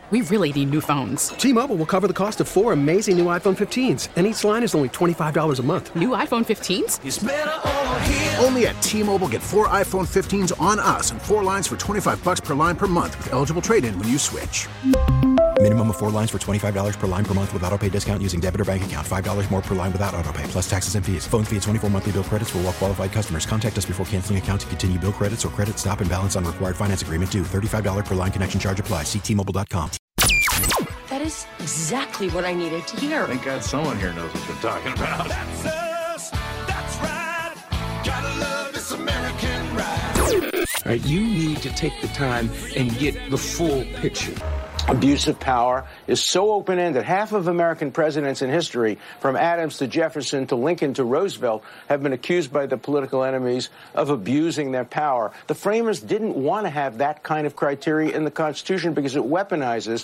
We really need new phones. T-Mobile will cover the cost of 4 amazing new iPhone 15s, and each line is only $25 a month. New iPhone 15s? It's better over here. Only at T-Mobile, get 4 iPhone 15s on us and 4 lines for $25 per line per month with eligible trade-in when you switch. Minimum of 4 lines for $25 per line per month with autopay discount using debit or bank account. $5 more per line without autopay, plus taxes and fees. Phone fee at 24 monthly bill credits for well-qualified customers. Contact us before canceling account to continue bill credits or credit stop and balance on required finance agreement due. $35 per line connection charge applies. See T-Mobile.com. That is exactly what I needed to hear. Thank God someone here knows what they're talking about. That's us. That's right. Gotta love this American ride. All right, you need to take the time and get the full picture. Abuse of power is so open-ended. Half of American presidents in history, from Adams to Jefferson to Lincoln to Roosevelt, have been accused by the political enemies of abusing their power. The framers didn't want to have that kind of criteria in the Constitution because it weaponizes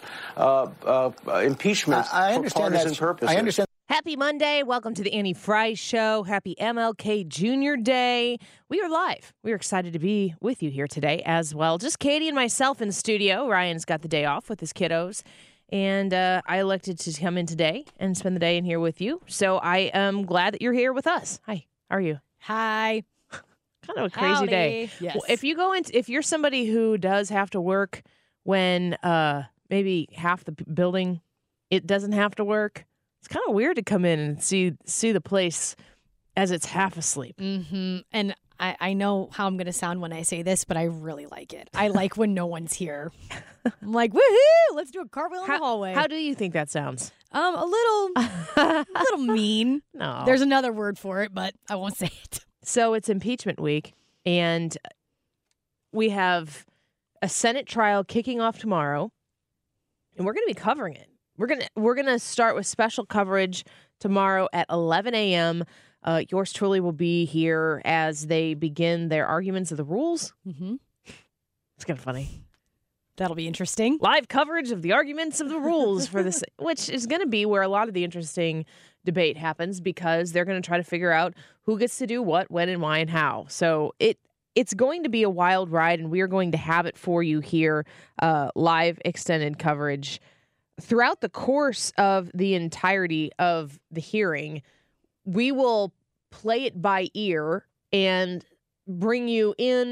impeachment for partisan purposes. I understand. Happy Monday. Welcome to the Annie Fry Show. Happy MLK Jr. Day. We are live. We are excited to be with you here today as well. Just Katie and myself in the studio. Ryan's got the day off with his kiddos. And I elected to come in today and spend the day in here with you. So I am glad that you're here with us. Hi. How are you? Hi. Kind of a crazy day. Yes. Well, if you're somebody who does have to work when maybe half the building, it doesn't have to work. It's kind of weird to come in and see the place as it's half asleep. Mm-hmm. And I know how I'm going to sound when I say this, but I really like it. I like when no one's here. I'm like, woohoo, let's do a cartwheel in the hallway. How do you think that sounds? A little mean. No. There's another word for it, but I won't say it. So it's impeachment week, and we have a Senate trial kicking off tomorrow, and we're going to be covering it. We're gonna start with special coverage tomorrow at 11 a.m. Yours truly will be here as they begin their arguments of the rules. Mm-hmm. It's kind of funny. That'll be interesting. Live coverage of the arguments of the rules for this, which is going to be where a lot of the interesting debate happens because they're going to try to figure out who gets to do what, when, and why, and how. So it's going to be a wild ride, and we are going to have it for you here, live extended coverage. Throughout the course of the entirety of the hearing, we will play it by ear and bring you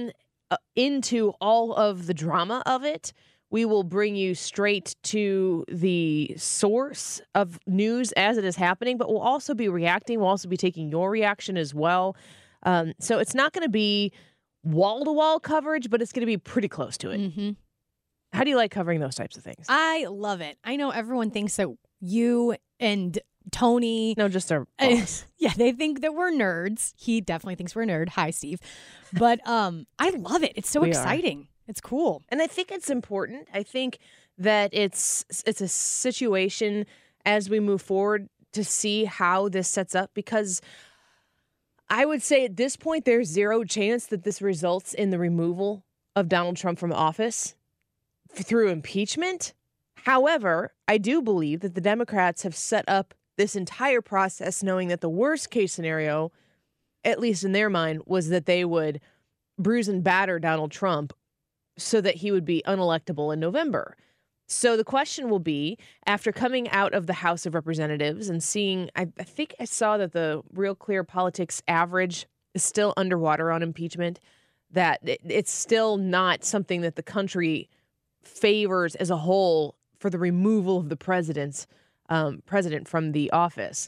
into all of the drama of it. We will bring you straight to the source of news as it is happening, but we'll also be reacting. We'll also be taking your reaction as well. So it's not going to be wall-to-wall coverage, but it's going to be pretty close to it. Mm-hmm. How do you like covering those types of things? I love it. I know everyone thinks that you and Tony... No, just our boss. Yeah, they think that we're nerds. He definitely thinks we're a nerd. Hi, Steve. But I love it. It's so exciting. It's cool. And I think it's important. I think that it's a situation as we move forward to see how this sets up, because I would say at this point there's zero chance that this results in the removal of Donald Trump from office through impeachment. However, I do believe that the Democrats have set up this entire process knowing that the worst case scenario, at least in their mind, was that they would bruise and batter Donald Trump so that he would be unelectable in November. So the question will be, after coming out of the House of Representatives and seeing, I think I saw that the Real Clear Politics average is still underwater on impeachment, that it's still not something that the country favors as a whole for the removal of the president from the office.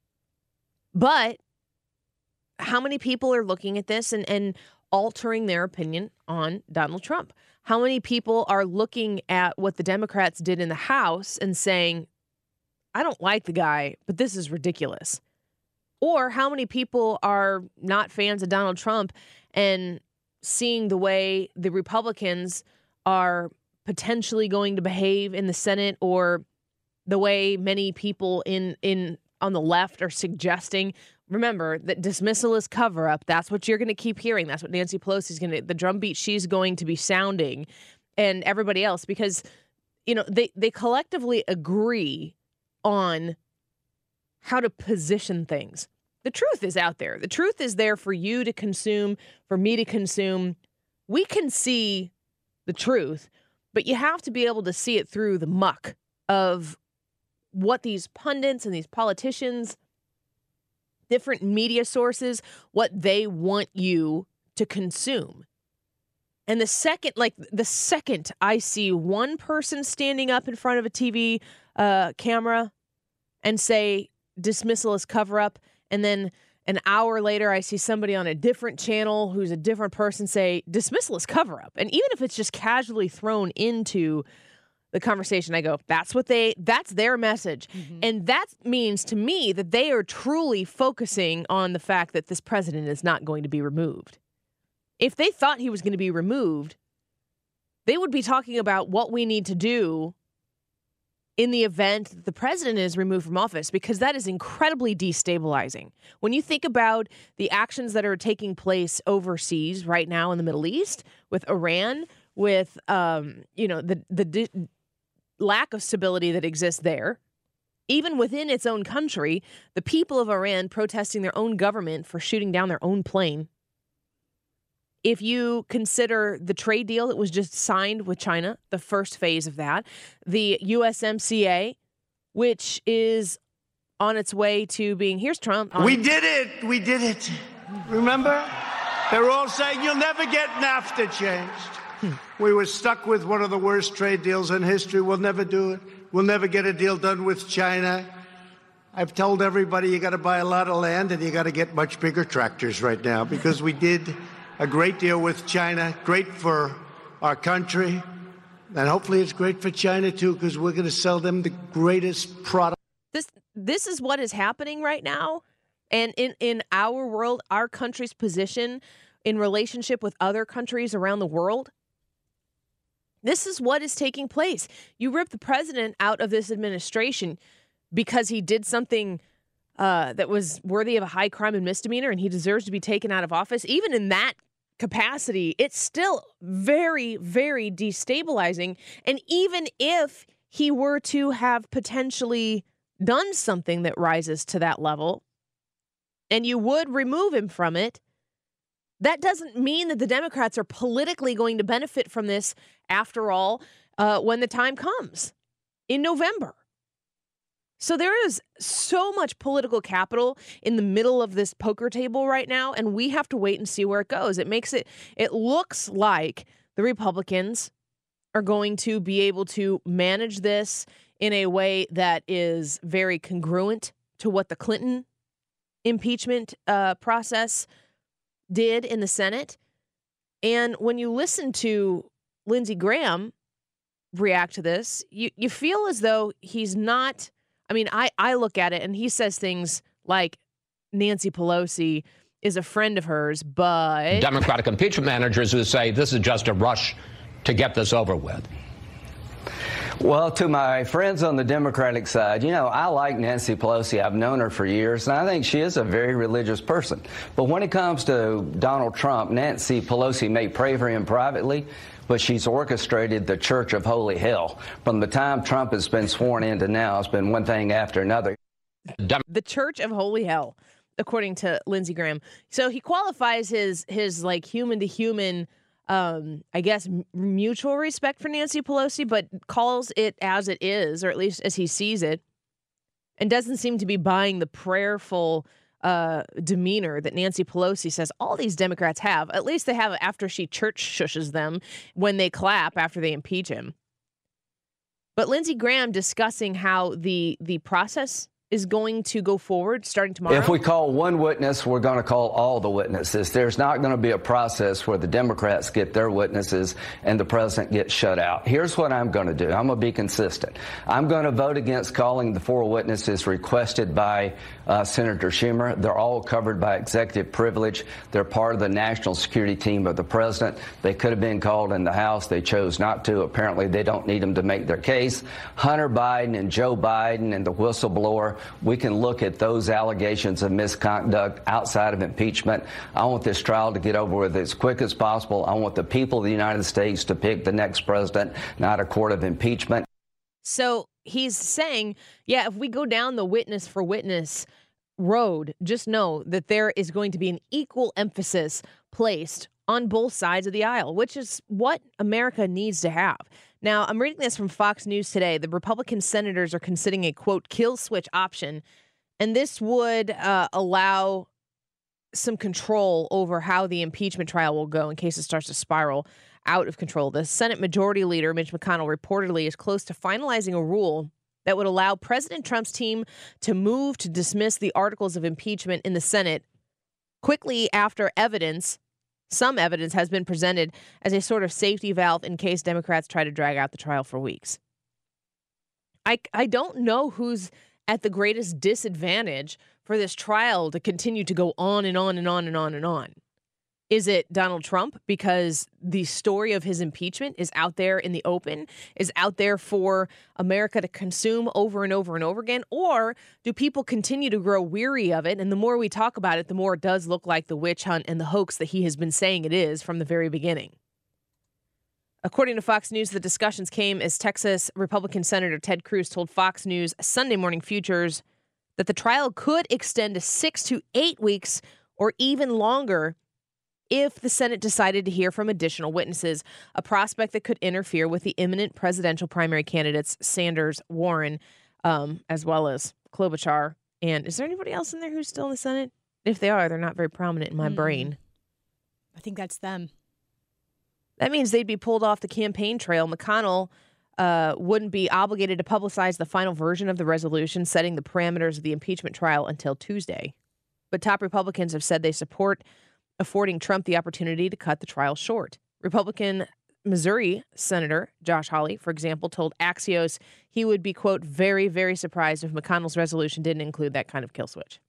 But how many people are looking at this and altering their opinion on Donald Trump? How many people are looking at what the Democrats did in the House and saying, I don't like the guy, but this is ridiculous? Or how many people are not fans of Donald Trump and seeing the way the Republicans are potentially going to behave in the Senate, or the way many people on the left are suggesting? Remember that dismissal is cover up. That's what you're going to keep hearing. That's what Nancy Pelosi's the drumbeat she's going to be sounding, and everybody else, because, they collectively agree on how to position things. The truth is out there. The truth is there for you to consume, for me to consume. We can see the truth, But you have to be able to see it through the muck of what these pundits and these politicians, different media sources, what they want you to consume. And the second I see one person standing up in front of a TV camera and say dismissal is cover up, and then an hour later I see somebody on a different channel who's a different person say dismissal is cover up. And even if it's just casually thrown into the conversation, I go, that's their message. Mm-hmm. And that means to me that they are truly focusing on the fact that this president is not going to be removed. If they thought he was going to be removed, they would be talking about what we need to do in the event that the president is removed from office, because that is incredibly destabilizing. When you think about the actions that are taking place overseas right now in the Middle East, with Iran, with the lack of stability that exists there, even within its own country, the people of Iran protesting their own government for shooting down their own plane. If you consider the trade deal that was just signed with China, the first phase of that, the USMCA, which is on its way to being, here's Trump. We did it. Remember? They're all saying you'll never get NAFTA changed. We were stuck with one of the worst trade deals in history. We'll never do it. We'll never get a deal done with China. I've told everybody you got to buy a lot of land and you got to get much bigger tractors right now, because we did a great deal with China, great for our country, and hopefully it's great for China too, because we're going to sell them the greatest product. This is what is happening right now, and in our world, our country's position in relationship with other countries around the world. This is what is taking place. You rip the president out of this administration because he did something that was worthy of a high crime and misdemeanor, and he deserves to be taken out of office. Even in that capacity, it's still very, very destabilizing. And even if he were to have potentially done something that rises to that level, and you would remove him from it, that doesn't mean that the Democrats are politically going to benefit from this after all when the time comes in November. So there is so much political capital in the middle of this poker table right now, and we have to wait and see where it goes. It looks like the Republicans are going to be able to manage this in a way that is very congruent to what the Clinton impeachment process did in the Senate. And when you listen to Lindsey Graham react to this, you feel as though he's not... I mean, I look at it and he says things like Nancy Pelosi is a friend of hers, but... Democratic impeachment managers who say this is just a rush to get this over with. Well, to my friends on the Democratic side, I like Nancy Pelosi. I've known her for years, and I think she is a very religious person. But when it comes to Donald Trump, Nancy Pelosi may pray for him privately, but she's orchestrated the Church of Holy Hell. From the time Trump has been sworn in to now, it's been one thing after another. The Church of Holy Hell, according to Lindsey Graham. So he qualifies his like human-to-human I guess, mutual respect for Nancy Pelosi, but calls it as it is, or at least as he sees it, and doesn't seem to be buying the prayerful demeanor that Nancy Pelosi says all these Democrats have. At least they have after she church shushes them when they clap after they impeach him. But Lindsey Graham discussing how the process is going to go forward starting tomorrow. If we call one witness, we're going to call all the witnesses. There's not going to be a process where the Democrats get their witnesses and the president gets shut out. Here's what I'm going to do. I'm going to be consistent. I'm going to vote against calling the 4 witnesses requested by Senator Schumer. They're all covered by executive privilege. They're part of the national security team of the president. They could have been called in the House. They chose not to. Apparently, they don't need them to make their case. Hunter Biden and Joe Biden and the whistleblower, we can look at those allegations of misconduct outside of impeachment. I want this trial to get over with as quick as possible. I want the people of the United States to pick the next president, not a court of impeachment. So he's saying, yeah, if we go down the witness for witness road, just know that there is going to be an equal emphasis placed on both sides of the aisle, which is what America needs to have. Now, I'm reading this from Fox News today. The Republican senators are considering a, quote, kill switch option, and this would allow some control over how the impeachment trial will go in case it starts to spiral out of control. The Senate Majority Leader, Mitch McConnell, reportedly is close to finalizing a rule that would allow President Trump's team to move to dismiss the articles of impeachment in the Senate quickly after some evidence has been presented as a sort of safety valve in case Democrats try to drag out the trial for weeks. I don't know who's at the greatest disadvantage for this trial to continue to go on and on and on and on and on. Is it Donald Trump because the story of his impeachment is out there in the open, is out there for America to consume over and over and over again? Or do people continue to grow weary of it? And the more we talk about it, the more it does look like the witch hunt and the hoax that he has been saying it is from the very beginning. According to Fox News, the discussions came as Texas Republican Senator Ted Cruz told Fox News Sunday Morning Futures that the trial could extend to 6 to 8 weeks or even longer if the Senate decided to hear from additional witnesses, a prospect that could interfere with the imminent presidential primary candidates, Sanders, Warren, as well as Klobuchar. And is there anybody else in there who's still in the Senate? If they are, they're not very prominent in my brain. I think that's them. That means they'd be pulled off the campaign trail. McConnell wouldn't be obligated to publicize the final version of the resolution setting the parameters of the impeachment trial until Tuesday. But top Republicans have said they support affording Trump the opportunity to cut the trial short. Republican Missouri Senator Josh Hawley, for example, told Axios he would be, quote, very, very surprised if McConnell's resolution didn't include that kind of kill switch.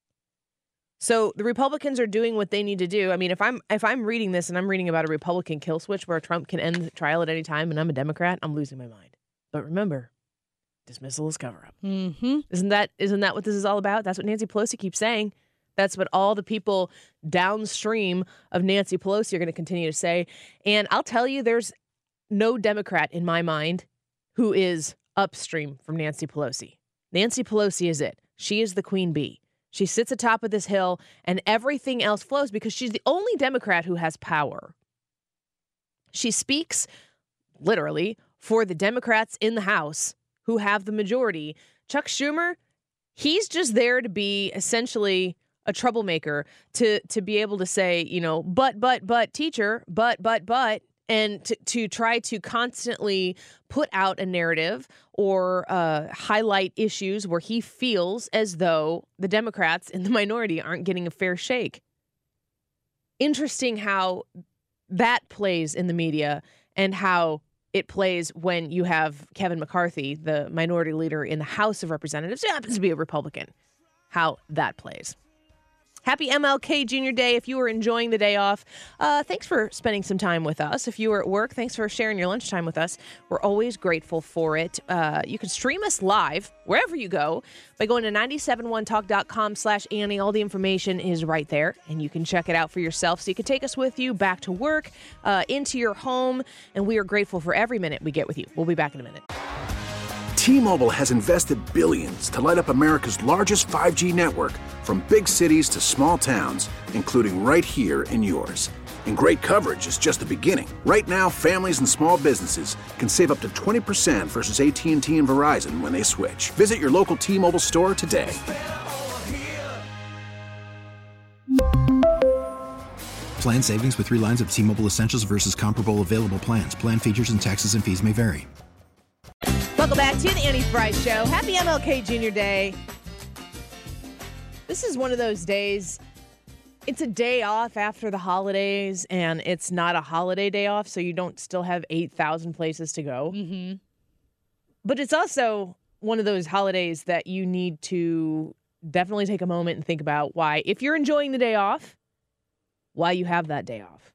So the Republicans are doing what they need to do. I mean, if I'm reading this and I'm reading about a Republican kill switch where Trump can end the trial at any time and I'm a Democrat, I'm losing my mind. But remember, dismissal is cover-up. Mm-hmm. Isn't that what this is all about? That's what Nancy Pelosi keeps saying. That's what all the people downstream of Nancy Pelosi are going to continue to say. And I'll tell you, there's no Democrat in my mind who is upstream from Nancy Pelosi. Nancy Pelosi is it. She is the queen bee. She sits atop of this hill and everything else flows because she's the only Democrat who has power. She speaks, literally, for the Democrats in the House who have the majority. Chuck Schumer, he's just there to be essentially a troublemaker, to be able to say, you know, but, teacher, but, and to try to constantly put out a narrative or highlight issues where he feels as though the Democrats in the minority aren't getting a fair shake. Interesting how that plays in the media and how it plays when you have Kevin McCarthy, the minority leader in the House of Representatives, who happens to be a Republican, how that plays. Happy MLK Jr. Day. If you were enjoying the day off, thanks for spending some time with us. If you were at work, thanks for sharing your lunchtime with us. We're always grateful for it. You can stream us live wherever you go by going to 971talk.com/Annie. All the information is right there, and you can check it out for yourself. So you can take us with you back to work, into your home, and we are grateful for every minute we get with you. We'll be back in a minute. T-Mobile has invested billions to light up America's largest 5G network, from big cities to small towns, including right here in yours. And great coverage is just the beginning. Right now, families and small businesses can save up to 20% versus AT&T and Verizon when they switch. Visit your local T-Mobile store today. Plan savings with 3 lines of T-Mobile Essentials versus comparable available plans. Plan features and taxes and fees may vary. Welcome back to the Annie Fry Show. Happy MLK Jr. Day. This is one of those days, it's a day off after the holidays, and it's not a holiday day off, so you don't still have 8,000 places to go. Mm-hmm. But it's also one of those holidays that you need to definitely take a moment and think about why, if you're enjoying the day off, why you have that day off.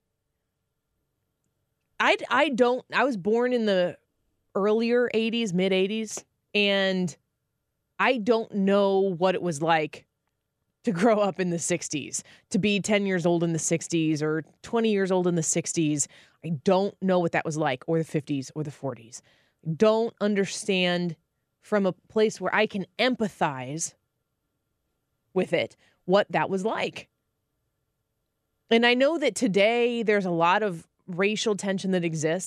I was born in the earlier 80s, mid 80s, and I don't know what it was like to grow up in the 60s, to be 10 years old in the 60s or 20 years old in the 60s. I don't know what that was like, or the 50s or the 40s. I don't understand from a place where I can empathize with it what that was like. And I know that today there's a lot of racial tension that exists.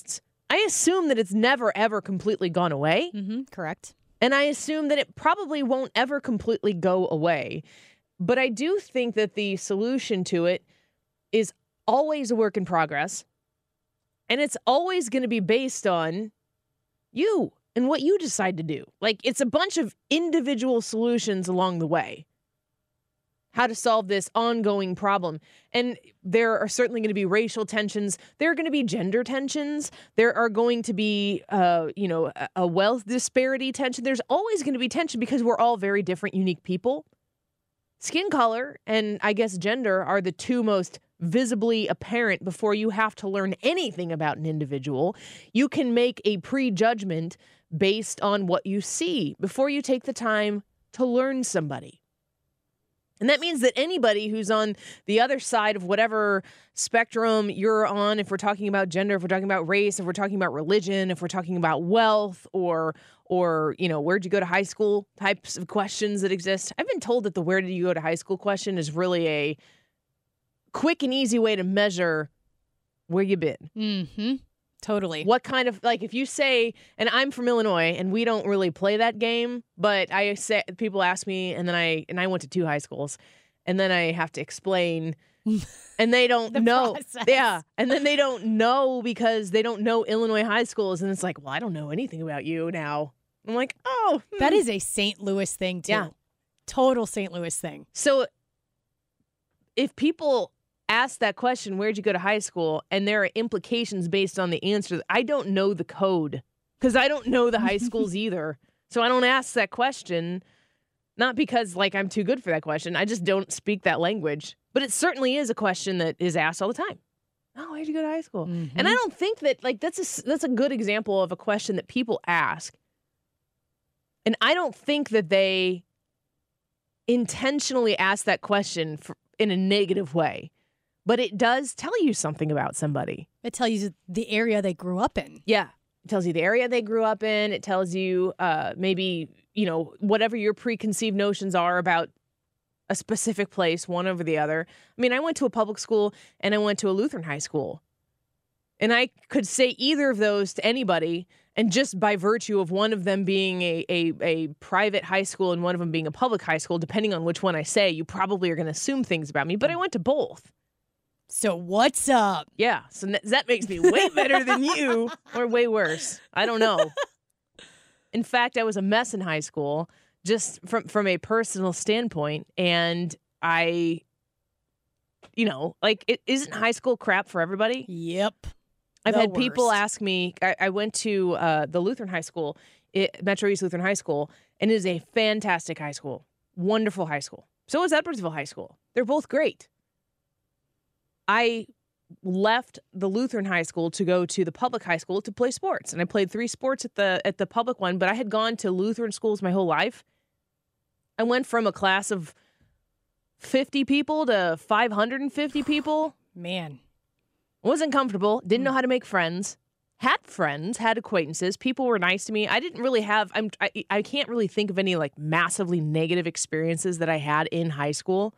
I assume that it's never, ever completely gone away. Mm-hmm, correct. And I assume that it probably won't ever completely go away. But I do think that the solution to it is always a work in progress. And it's always going to be based on you and what you decide to do. Like, it's a bunch of individual solutions along the way. How to solve this ongoing problem. And there are certainly going to be racial tensions. There are going to be gender tensions. There are going to be, a wealth disparity tension. There's always going to be tension because we're all very different, unique people. Skin color and, I guess, gender are the two most visibly apparent before you have to learn anything about an individual. You can make a prejudgment based on what you see before you take the time to learn somebody. And that means that anybody who's on the other side of whatever spectrum you're on, if we're talking about gender, if we're talking about race, if we're talking about religion, if we're talking about wealth or where'd you go to high school types of questions that exist. I've been told that the where did you go to high school question is really a quick and easy way to measure where you've been. Mm-hmm. Totally. What kind of, like, if you say, and I'm from Illinois, and we don't really play that game, but I say, people ask me, and I went to 2 high schools, and then I have to explain, and they don't know. Process. Yeah, and then they don't know because they don't know Illinois high schools, and it's like, well, I don't know anything about you now. I'm like, oh. That is a St. Louis thing, too. Yeah. Total St. Louis thing. So if people ask that question, where'd you go to high school? And there are implications based on the answer. I don't know the code because I don't know the high schools either. So I don't ask that question, not because I'm too good for that question. I just don't speak that language. But it certainly is a question that is asked all the time. Oh, where'd you go to high school? Mm-hmm. And I don't think that that's a good example of a question that people ask. And I don't think that they intentionally ask that question in a negative way. But it does tell you something about somebody. It tells you the area they grew up in. Yeah. It tells you the area they grew up in. It tells you maybe, whatever your preconceived notions are about a specific place, one over the other. I mean, I went to a public school and I went to a Lutheran high school. And I could say either of those to anybody. And just by virtue of one of them being a private high school and one of them being a public high school, depending on which one I say, you probably are going to assume things about me. But I went to both. So what's up? Yeah, so that makes me way better than you, or way worse. I don't know. In fact, I was a mess in high school, just from a personal standpoint, and isn't high school crap for everybody? Yep. I've had people ask me, I went to the Lutheran high school, Metro East Lutheran High School, and it is a fantastic high school, wonderful high school. So is Edwardsville High School. They're both great. I left the Lutheran high school to go to the public high school to play sports. And I played 3 sports at the public one, but I had gone to Lutheran schools my whole life. I went from a class of 50 people to 550 people. Man. Wasn't comfortable. Didn't know how to make friends. Had friends, had acquaintances. People were nice to me. I didn't really have, I can't really think of any massively negative experiences that I had in high school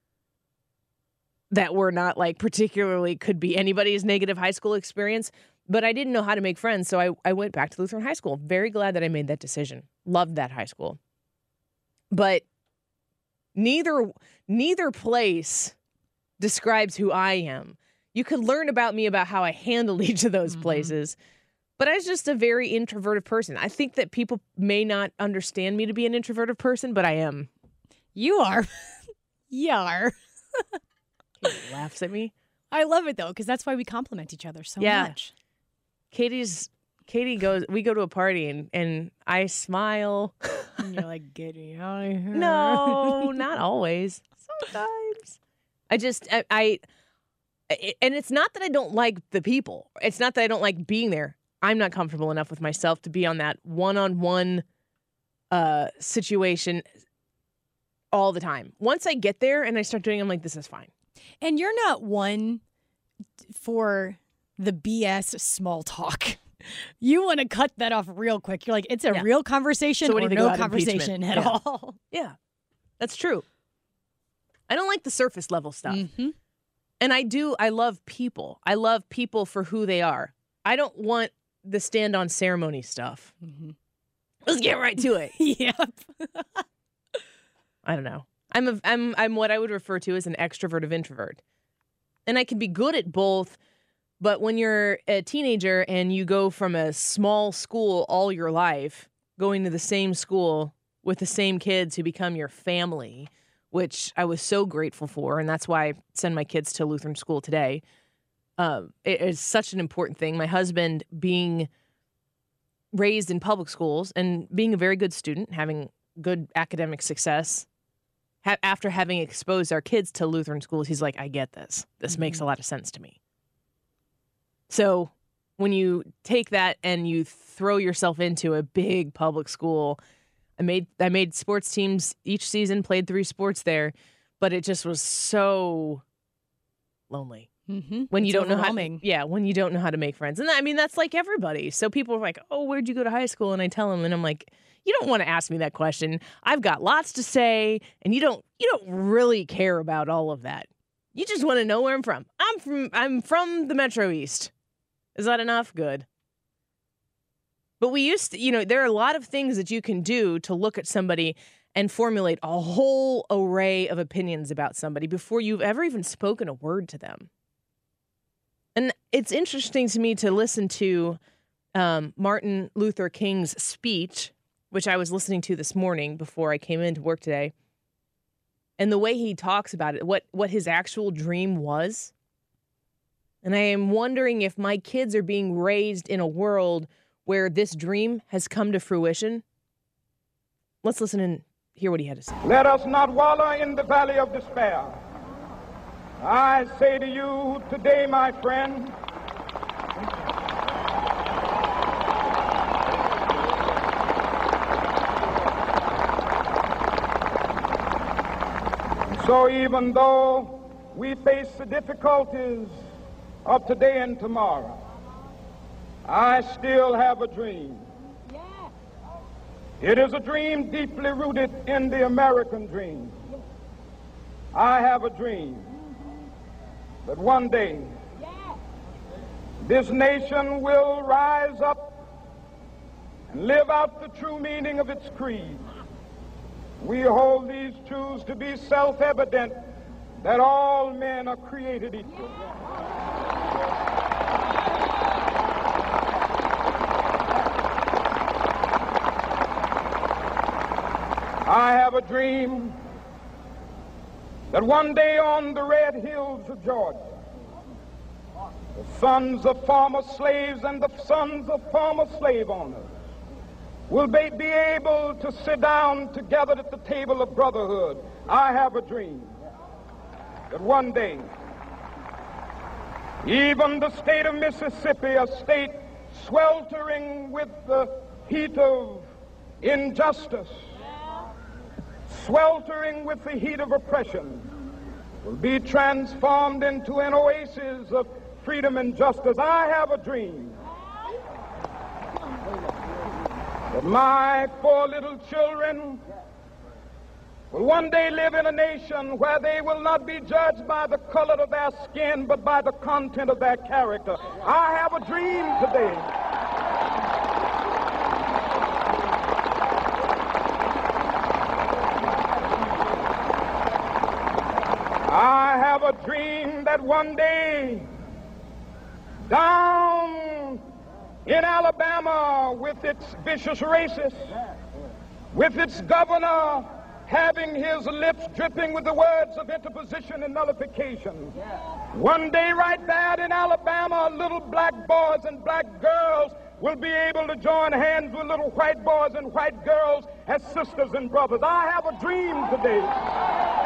that were not particularly could be anybody's negative high school experience, but I didn't know how to make friends. So I went back to Lutheran high school. Very glad that I made that decision. Loved that high school. But neither place describes who I am. You could learn about me about how I handled each of those places, but I was just a very introverted person. I think that people may not understand me to be an introverted person, but I am. You are. You are. Katie laughs at me. I love it though, because that's why we compliment each other so much. Katie goes, we go to a party and I smile. And you're like, get me out of here. No, not always. Sometimes. And it's not that I don't like the people. It's not that I don't like being there. I'm not comfortable enough with myself to be on that one-on-one situation all the time. Once I get there and I start doing it, I'm like, this is fine. And you're not one for the BS small talk. You want to cut that off real quick. You're like, it's a real conversation or no conversation at all. Yeah, that's true. I don't like the surface level stuff. Mm-hmm. And I love people. I love people for who they are. I don't want the stand-on ceremony stuff. Mm-hmm. Let's get right to it. Yep. I don't know. I'm what I would refer to as an extroverted introvert. And I can be good at both, but when you're a teenager and you go from a small school all your life, going to the same school with the same kids who become your family, which I was so grateful for, and that's why I send my kids to Lutheran school today. It is such an important thing. My husband being raised in public schools and being a very good student, having good academic success, after having exposed our kids to Lutheran schools, he's like, I get this. This makes a lot of sense to me. So when you take that and you throw yourself into a big public school, I made sports teams each season, played 3 sports there, but it just was so lonely. Mm-hmm. When you don't know when you don't know how to make friends. And I mean, that's like everybody. So people are like, oh, where'd you go to high school? And I tell them, and I'm like, you don't want to ask me that question. I've got lots to say, and you don't really care about all of that. You just want to know where I'm from. I'm from the Metro East. Is that enough? Good. But we used to, there are a lot of things that you can do to look at somebody and formulate a whole array of opinions about somebody before you've ever even spoken a word to them. And it's interesting to me to listen to Martin Luther King's speech, which I was listening to this morning before I came into work today, and the way he talks about it, what his actual dream was. And I am wondering if my kids are being raised in a world where this dream has come to fruition. Let's listen and hear what he had to say. Let us not wallow in the valley of despair. I say to you today, my friend, so even though we face the difficulties of today and tomorrow, I still have a dream. It is a dream deeply rooted in the American dream. I have a dream that one day this nation will rise up and live out the true meaning of its creed. We hold these truths to be self-evident, that all men are created equal. I have a dream that one day on the red hills of Georgia, the sons of former slaves and the sons of former slave owners will be able to sit down together at the table of brotherhood. I have a dream that one day, even the state of Mississippi, a state sweltering with the heat of injustice, sweltering with the heat of oppression, will be transformed into an oasis of freedom and justice. I have a dream that my 4 little children will one day live in a nation where they will not be judged by the color of their skin, but by the content of their character. I have a dream today. I have a dream that one day, down in Alabama, with its vicious racists, with its governor having his lips dripping with the words of interposition and nullification, one day right there in Alabama, little black boys and black girls will be able to join hands with little white boys and white girls as sisters and brothers. I have a dream today.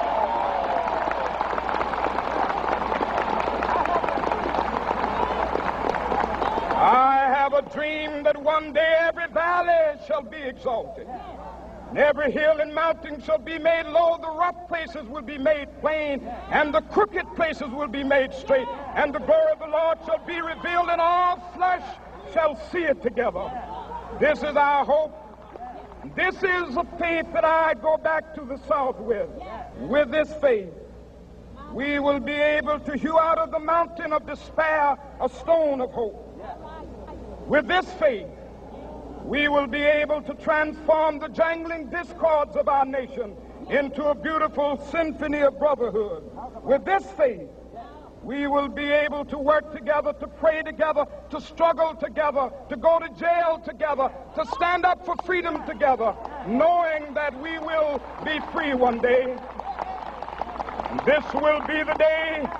I have a dream that one day every valley shall be exalted, and every hill and mountain shall be made low. The rough places will be made plain, and the crooked places will be made straight, and the glory of the Lord shall be revealed, and all flesh shall see it together. This is our hope. This is a faith that I go back to the South with. With this faith, we will be able to hew out of the mountain of despair a stone of hope. With this faith, we will be able to transform the jangling discords of our nation into a beautiful symphony of brotherhood. With this faith, we will be able to work together, to pray together, to struggle together, to go to jail together, to stand up for freedom together, knowing that we will be free one day. And this will be the day.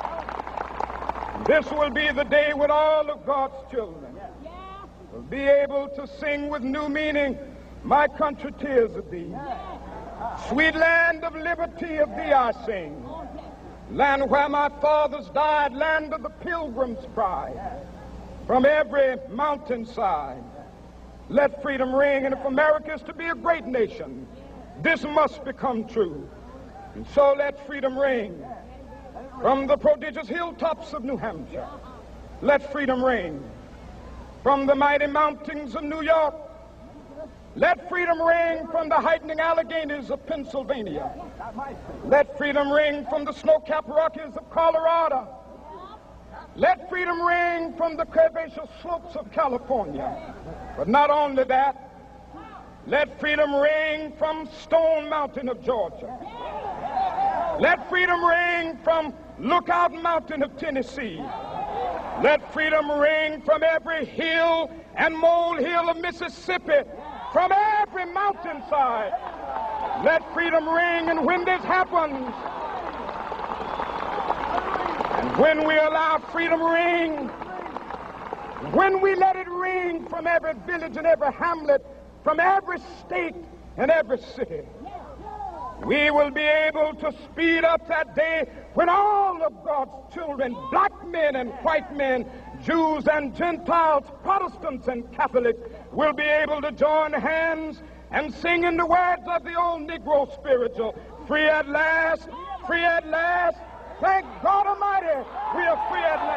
This will be the day when all of God's children will be able to sing with new meaning, "My country, tears of thee. Sweet land of liberty, of thee I sing. Land where my fathers died, land of the pilgrim's pride. From every mountainside, let freedom ring. And if America is to be a great nation, this must become true. And so let freedom ring. From the prodigious hilltops of New Hampshire, let freedom ring. From the mighty mountains of New York, let freedom ring. From the heightening Alleghenies of Pennsylvania, let freedom ring. From the snow-capped Rockies of Colorado, let freedom ring. From the curvaceous slopes of California. But not only that, let freedom ring from Stone Mountain of Georgia. Let freedom ring from Lookout Mountain of Tennessee. Let freedom ring from every hill and molehill of Mississippi, from every mountainside. Let freedom ring. And when this happens, and when we allow freedom ring, when we let it ring from every village and every hamlet, from every state and every city, we will be able to speed up that day when all of God's children, black men and white men, Jews and Gentiles, Protestants and Catholics, will be able to join hands and sing in the words of the old Negro spiritual, "Free at last, free at last. Thank God Almighty, we are free at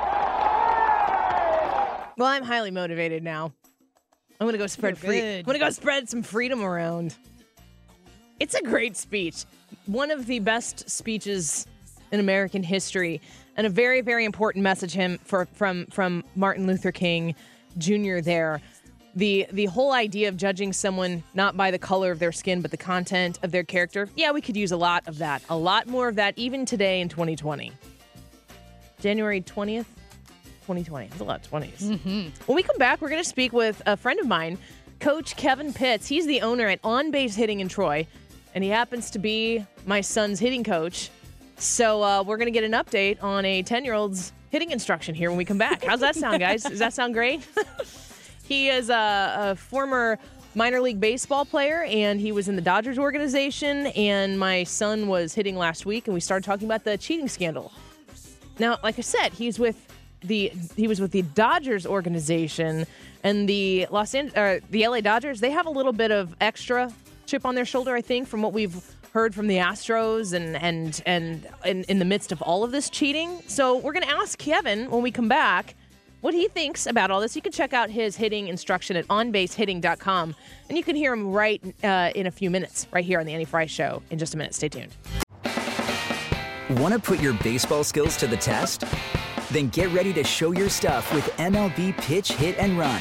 last." Well, I'm highly motivated now. I'm going to go spread I'm going to go spread some freedom around. It's a great speech. One of the best speeches in American history, and a very, very important message from Martin Luther King Jr. there. The whole idea of judging someone not by the color of their skin, but the content of their character. Yeah, we could use a lot of that. A lot more of that even today in 2020. January 20th, 2020. That's a lot of 20s. Mm-hmm. When we come back, we're going to speak with a friend of mine, Coach Kevin Pitts. He's the owner at On Base Hitting in Troy, and he happens to be my son's hitting coach. So we're going to get an update on a 10-year-old's hitting instruction here when we come back. How's that sound, guys? Does that sound great? He is a former minor league baseball player, and he was in the Dodgers organization, and my son was hitting last week, and we started talking about the cheating scandal. Now, like I said, he was with the Dodgers organization, and the LA Dodgers, they have a little bit of extra chip on their shoulder, I think, from what we've heard from the Astros and in the midst of all of this cheating. So we're going to ask Kevin when we come back what he thinks about all this. You can check out his hitting instruction at onbasehitting.com, and you can hear him right in a few minutes right here on the Annie Frey Show in just a minute. Stay tuned. Want to put your baseball skills to the test? Then get ready to show your stuff with MLB Pitch, Hit, and Run.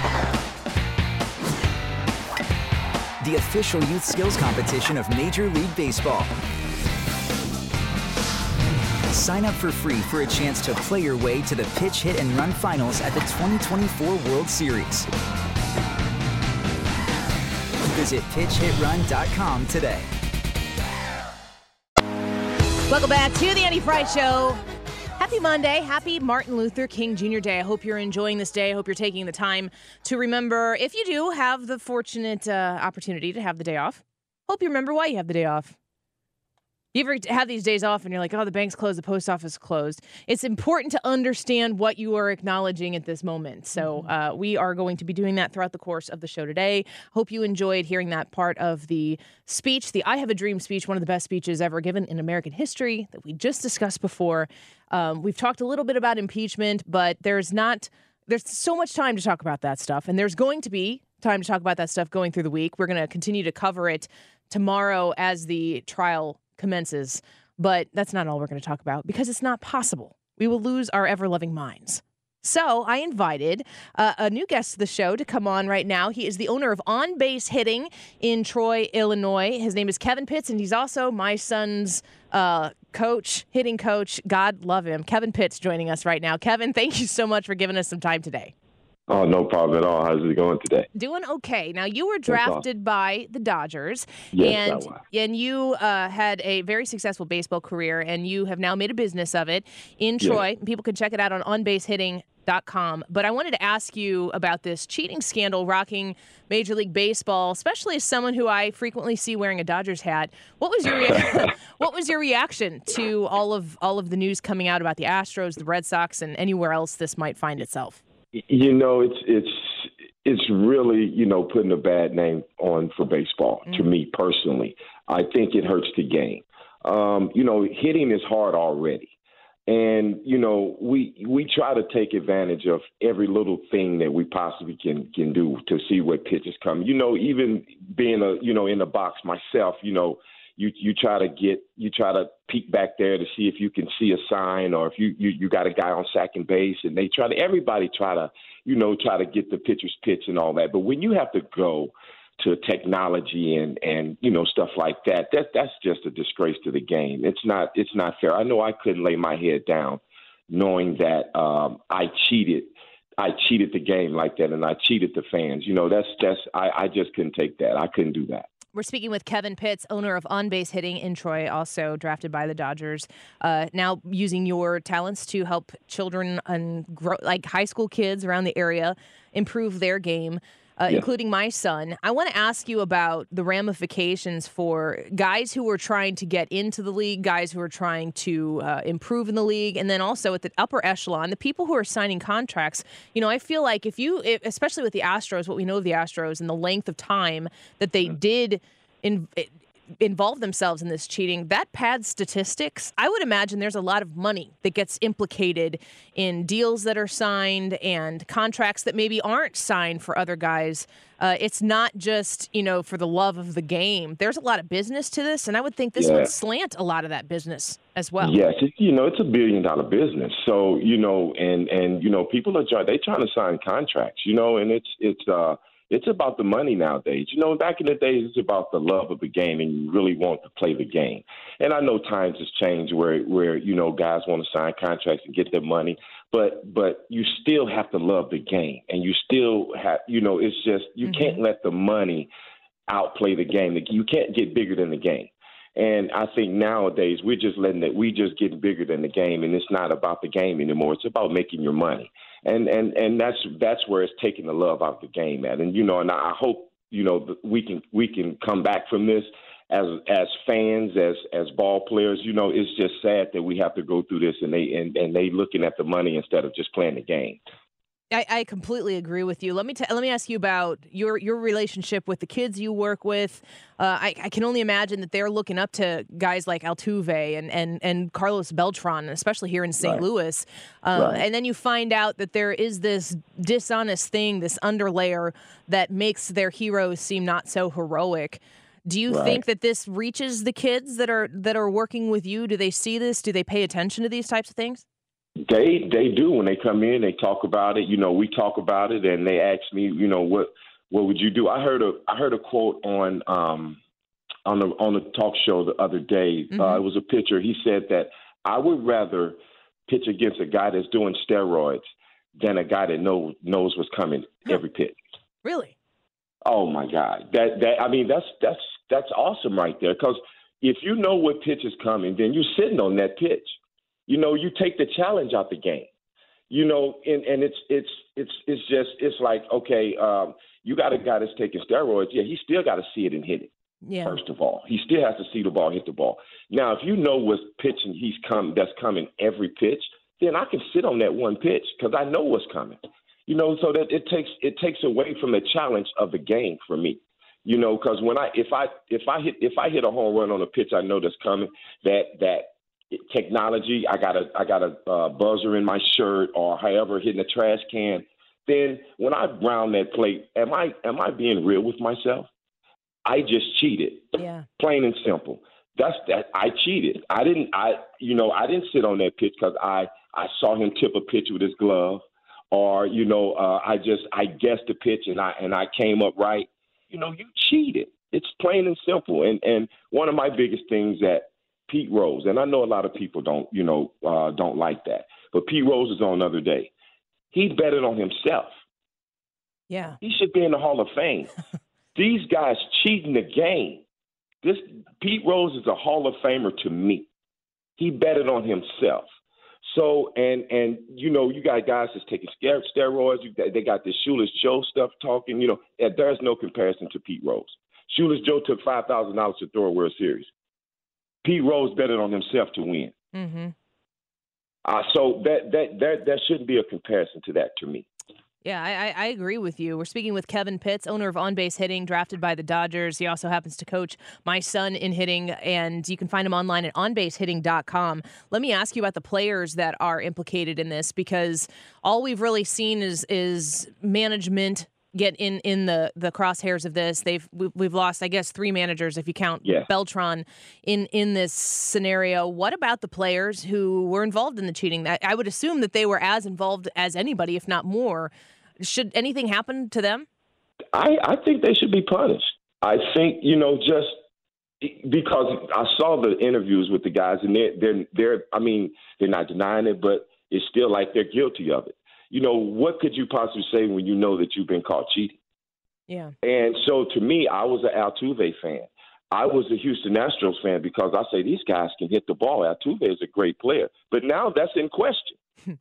The official youth skills competition of Major League Baseball. Sign up for free for a chance to play your way to the Pitch, Hit, and Run finals at the 2024 World Series. Visit pitchhitrun.com today. Welcome back to the Annie Frey Show. Happy Monday. Happy Martin Luther King Jr. Day. I hope you're enjoying this day. I hope you're taking the time to remember, if you do have the fortunate opportunity to have the day off, hope you remember why you have the day off. You ever have these days off and you're like, oh, the bank's closed, the post office closed. It's important to understand what you are acknowledging at this moment. So we are going to be doing that throughout the course of the show today. Hope you enjoyed hearing that part of the speech, the I Have a Dream speech, one of the best speeches ever given in American history that we just discussed before. We've talked a little bit about impeachment, but there's so much time to talk about that stuff. And there's going to be time to talk about that stuff going through the week. We're going to continue to cover it tomorrow as the trial commences, but that's not all we're going to talk about because it's not possible. We will lose our ever-loving minds. So I invited a new guest to the show to come on right now. He is the owner of On Base Hitting in Troy, Illinois. His name is Kevin Pitts, and he's also my son's hitting coach. God love him. Kevin Pitts joining us right now. Kevin, thank you so much for giving us some time today. Oh, no problem at all. How's it going today? Doing okay. Now, you were drafted by the Dodgers, yes, and you had a very successful baseball career, and you have now made a business of it in Troy. Yes. People can check it out on onbasehitting.com. But I wanted to ask you about this cheating scandal rocking Major League Baseball, especially as someone who I frequently see wearing a Dodgers hat. What was your what was your reaction to all of the news coming out about the Astros, the Red Sox, and anywhere else this might find itself? You know, it's really, you know, putting a bad name on for baseball to me personally. I think it hurts the game. You know, hitting is hard already. And, you know, we try to take advantage of every little thing that we possibly can do to see what pitches come. You know, even being in the box myself, you know, you try to peek back there to see if you can see a sign, or if you got a guy on second base, and everybody try to get the pitcher's pitch and all that. But when you have to go to technology and you know, stuff like that, that's just a disgrace to the game. It's not fair. I know I couldn't lay my head down knowing that I cheated the game like that, and I cheated the fans. You know, I just couldn't take that. I couldn't do that. We're speaking with Kevin Pitts, owner of On Base Hitting in Troy, also drafted by the Dodgers. Now using your talents to help children and high school kids around the area improve their game, including my son. I want to ask you about the ramifications for guys who are trying to get into the league, guys who are trying to improve in the league, and then also at the upper echelon, the people who are signing contracts. You know, I feel like especially with the Astros, what we know of the Astros and the length of time that they did involve themselves in this cheating, that pads statistics. I would imagine there's a lot of money that gets implicated in deals that are signed and contracts that maybe aren't signed for other guys. It's not just, you know, for the love of the game. There's a lot of business to this, and I would think this would slant a lot of that business as well. Yes, it's $1 billion business. So, you know, and you know, people are trying to sign contracts, you know, and it's about the money nowadays. You know, back in the days, it's about the love of the game, and you really want to play the game. And I know times has changed where you know, guys want to sign contracts and get their money, but you still have to love the game, and you still have, you know, it's just you can't let the money outplay the game. You can't get bigger than the game. And I think nowadays we just getting bigger than the game, and it's not about the game anymore. It's about making your money, and that's where it's taking the love out of the game at. And you know, and I hope, you know, we can come back from this as fans, as ball players. You know, it's just sad that we have to go through this, and they looking at the money instead of just playing the game. I completely agree with you. Let me ask you about your relationship with the kids you work with. I can only imagine that they're looking up to guys like Altuve and Carlos Beltran, especially here in St. Louis. And then you find out that there is this dishonest thing, this underlayer that makes their heroes seem not so heroic. Do you think that this reaches the kids that are working with you? Do they see this? Do they pay attention to these types of things? They do. When they come in, they talk about it. You know, we talk about it, and they ask me, you know, what would you do? I heard a quote on the talk show the other day. It was a pitcher. He said that I would rather pitch against a guy that's doing steroids than a guy that knows what's coming every pitch. Really? Oh my God! That's awesome right there. Because if you know what pitch is coming, then you're sitting on that pitch. You know, you take the challenge out the game. You know, and it's like, okay, you got a guy that's taking steroids. Yeah, he still got to see it and hit it. Yeah. First of all, he still has to see the ball, hit the ball. Now, if you know what's pitching, that's coming every pitch, then I can sit on that one pitch because I know what's coming. You know, so that it takes away from the challenge of the game for me. You know, because if I hit a home run on a pitch I know that's coming, that technology, I got a buzzer in my shirt or however hitting a trash can. Then when I round that plate, am I being real with myself? I just cheated. Yeah. Plain and simple. That's that. I cheated. I didn't sit on that pitch because I saw him tip a pitch with his glove, or I guessed the pitch and I came up right. You cheated. It's plain and simple. And one of my biggest things that Pete Rose, and I know a lot of people don't like that, but Pete Rose is on another day. He betted on himself. Yeah. He should be in the Hall of Fame. These guys cheating the game. This Pete Rose is a Hall of Famer to me. He betted on himself. So, and you got guys that's taking steroids. They got this Shoeless Joe stuff talking. There's no comparison to Pete Rose. Shoeless Joe took $5,000 to throw a World Series. Pete Rose betted on himself to win. Mm-hmm. So that shouldn't be a comparison to that to me. Yeah, I agree with you. We're speaking with Kevin Pitts, owner of On Base Hitting, drafted by the Dodgers. He also happens to coach my son in hitting, and you can find him online at onbasehitting.com. Let me ask you about the players that are implicated in this, because all we've really seen is management get in the crosshairs of this. We've lost, I guess, 3 managers if you count Beltran in this scenario. What about the players who were involved in the cheating? I would assume that they were as involved as anybody, if not more. Should anything happen to them? I think they should be punished. I think, just because I saw the interviews with the guys, and they're not denying it, but it's still like they're guilty of it. What could you possibly say when you know that you've been caught cheating? Yeah. And so to me, I was an Altuve fan. I was a Houston Astros fan because I say these guys can hit the ball. Altuve is a great player. But now that's in question.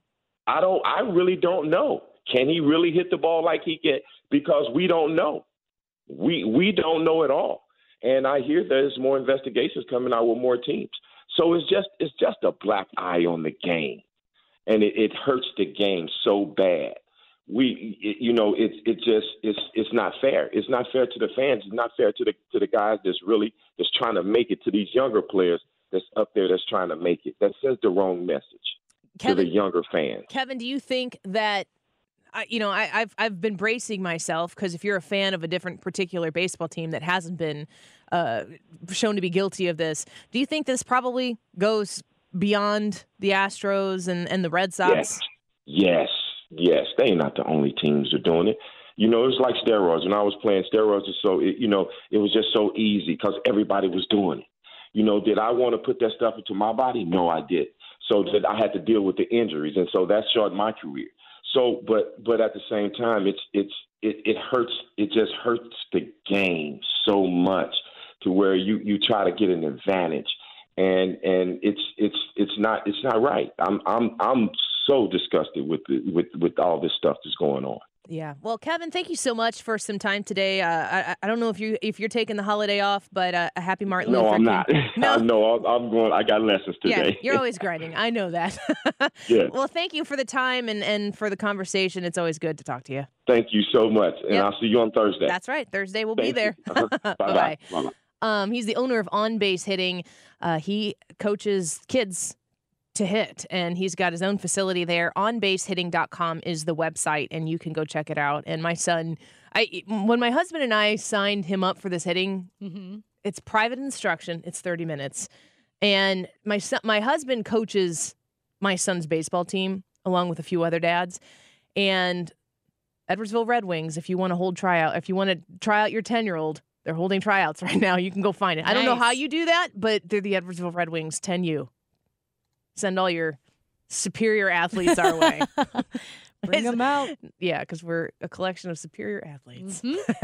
I really don't know. Can he really hit the ball like he can? Because we don't know. We don't know at all. And I hear there's more investigations coming out with more teams. So it's just a black eye on the game. And it hurts the game so bad. It's not fair. It's not fair to the fans. It's not fair to the guys that's trying to make it, to these younger players that's up there that's trying to make it. That sends the wrong message to the younger fans. Kevin, do you think that I've been bracing myself, because if you're a fan of a different particular baseball team that hasn't been shown to be guilty of this, do you think this probably goes beyond the Astros and the Red Sox? Yes. They're not the only teams that are doing it. It's like steroids. When I was playing, steroids it was just so easy because everybody was doing it. Did I want to put that stuff into my body? No, I did. So that I had to deal with the injuries, and so that shortened my career. So, but at the same time, it hurts. It just hurts the game so much to where you try to get an advantage. And it's not right. I'm so disgusted with all this stuff that's going on. Yeah. Well, Kevin, thank you so much for some time today. I don't know if you're taking the holiday off, but a happy Martin Luther King. No, I'm not. No? No, I'm going. I got lessons today. Yeah, you're always grinding. I know that. Yeah. Well, thank you for the time and for the conversation. It's always good to talk to you. Thank you so much, and I'll see you on Thursday. That's right. Thursday we'll be there. Bye-bye. Bye-bye. He's the owner of On Base Hitting. He coaches kids to hit, and he's got his own facility there. OnBaseHitting.com is the website, and you can go check it out. And my son, when my husband and I signed him up for this hitting, it's private instruction. It's 30 minutes. And my husband coaches my son's baseball team along with a few other dads. And Edwardsville Red Wings, if you want to try out your 10-year-old, they're holding tryouts right now. You can go find it. Nice. I don't know how you do that, but they're the Edwardsville Red Wings 10U. Send all your superior athletes our way. Bring them out. Yeah, because we're a collection of superior athletes.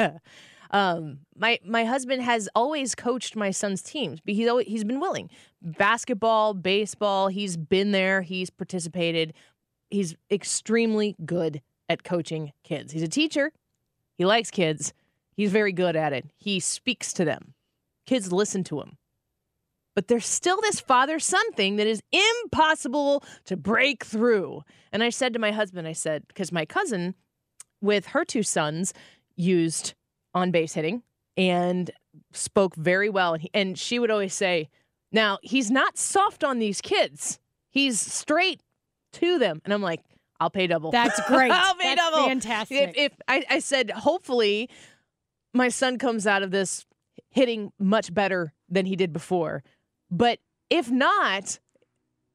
Mm-hmm. My husband has always coached my son's teams. He's been willing. Basketball, baseball, he's been there. He's participated. He's extremely good at coaching kids. He's a teacher. He likes kids. He's very good at it. He speaks to them. Kids listen to him. But there's still this father-son thing that is impossible to break through. And I said to my husband, because my cousin with her 2 sons used On Base Hitting and spoke very well. And she would always say, now, he's not soft on these kids. He's straight to them. And I'm like, I'll pay double. That's great. I'll pay That's double. Fantastic. If I said, hopefully my son comes out of this hitting much better than he did before. But if not,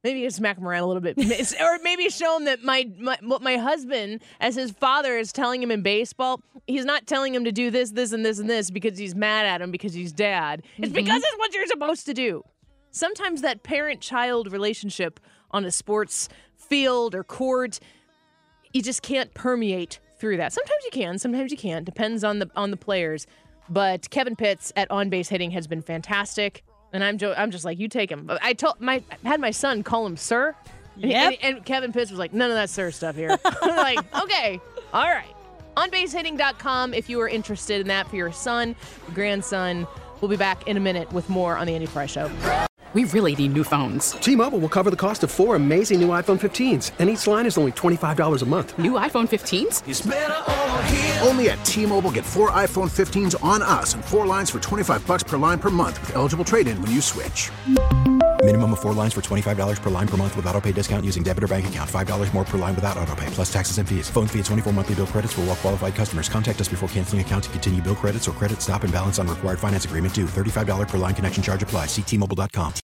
Maybe you smack him around a little bit. Or maybe show him that my husband, as his father, is telling him in baseball, he's not telling him to do this, this, and this, and this because he's mad at him because he's dad. It's because it's what you're supposed to do. Sometimes that parent-child relationship on a sports field or court, you just can't permeate through that. Sometimes you can, sometimes you can't. Depends on the players. But Kevin Pitts at On Base Hitting has been fantastic. And I'm just like, you take him. I had my son call him sir. And Kevin Pitts was like, none of that sir stuff here. I'm like, okay, all right. OnBaseHitting.com if you are interested in that for your son, your grandson. We'll be back in a minute with more on The Andy Frey Show. We really need new phones. T-Mobile will cover the cost of 4 amazing new iPhone 15s, and each line is only $25 a month. New iPhone 15s? It's better over here. Only at T-Mobile, get 4 iPhone 15s on us and 4 lines for $25 per line per month with eligible trade-in when you switch. Minimum of 4 lines for $25 per line per month with autopay discount using debit or bank account. $5 more per line without autopay, plus taxes and fees. Phone fee at 24 monthly bill credits for well-qualified customers. Contact us before canceling account to continue bill credits or credit stop and balance on required finance agreement due. $35 per line connection charge applies. See T-Mobile.com.